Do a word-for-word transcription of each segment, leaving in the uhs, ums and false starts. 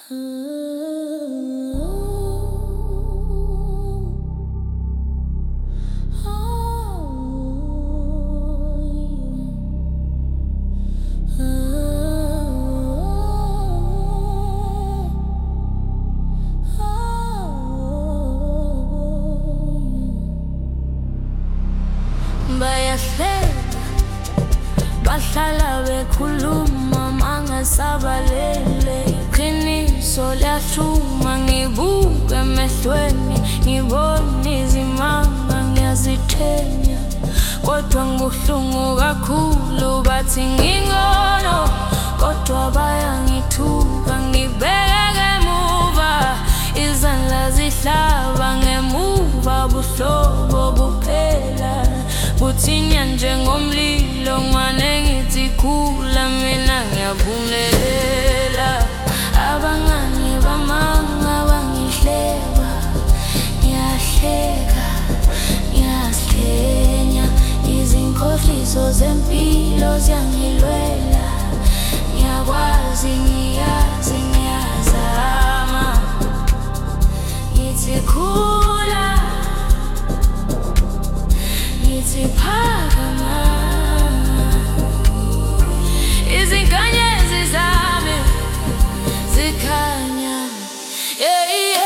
Bahlala bekhuluma mangasabalele iqiniso liyahluma ngibuke emehlweni ngibona izimanga ngiyazithenya kodwa ngubuhlungu kakhulu bathi ngingcono kodwa bayangithuka ngibeke emuva izandla zihlaba ngemuva buhlobo buphela buthinya njengomlilo ngwane ngithi khula mina ngiyaphumelela abangani bamanga bangihleba ngiyahleka ngiyazithenya izinkhohliso zempilo ziyangilwela ngiyakwazi ngiyazi ngiyazama ngithi khula ngithi phakama izinkanyezi zami zikhanya yeah, yeah.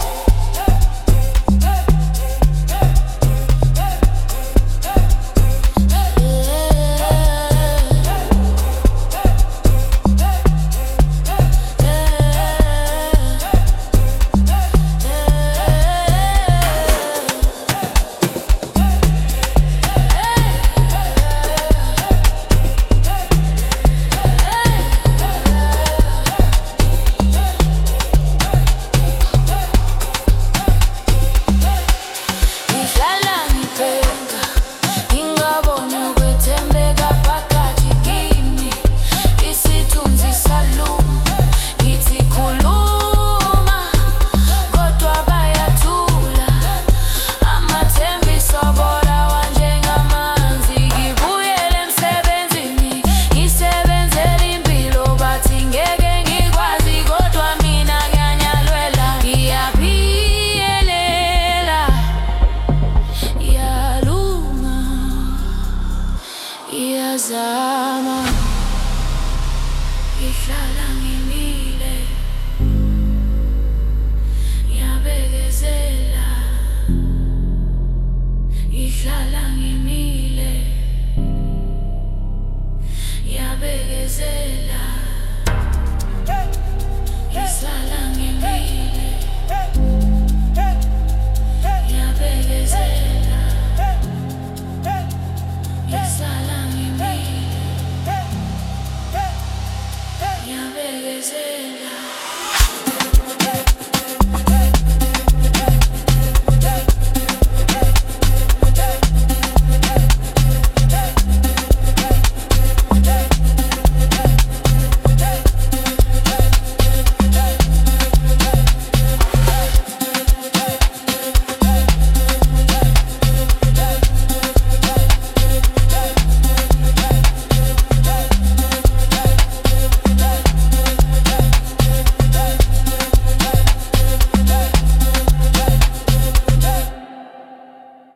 Iyazama ihlala ngimile ngiyabekezela ihlala ngimile ngiyabekezela ihlala ngimile ngiyabekezela ihlala ngimile ngiyabekezela